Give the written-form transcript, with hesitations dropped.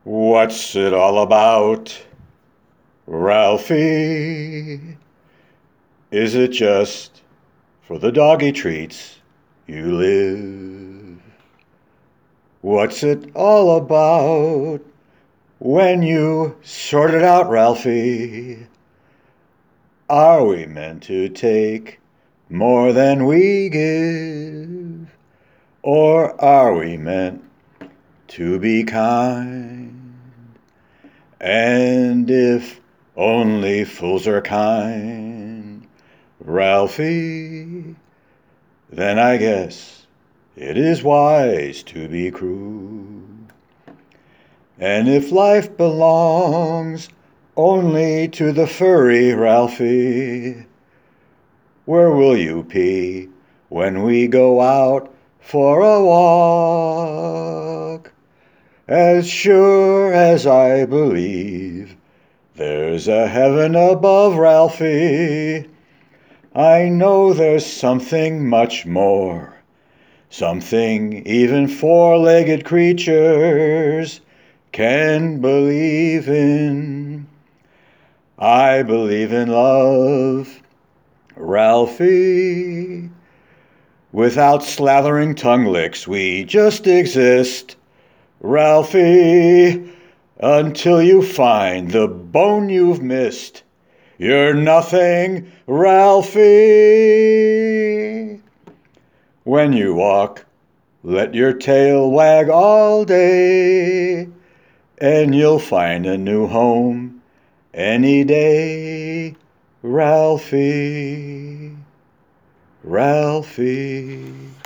What's it all about, Ralphie? Is it just for the doggy treats you live? What's it all about when you sort it out, Ralphie? Are we meant to take more than we give? Or are we meant to be kind? And if only fools are kind, Ralphie, then I guess it is wise to be cruel. And if life belongs only to the furry, Ralphie, where will you pee when we go out for a walk? As sure as I believe there's a heaven above, Ralphie, I know there's something much more, something even four-legged creatures can believe in. I believe in love, Ralphie. Without slathering tongue licks, we just exist, Ralphie, until you find the bone you've missed. You're nothing, Ralphie. When you walk, let your tail wag all day, and you'll find a new home any day, Ralphie, Ralphie.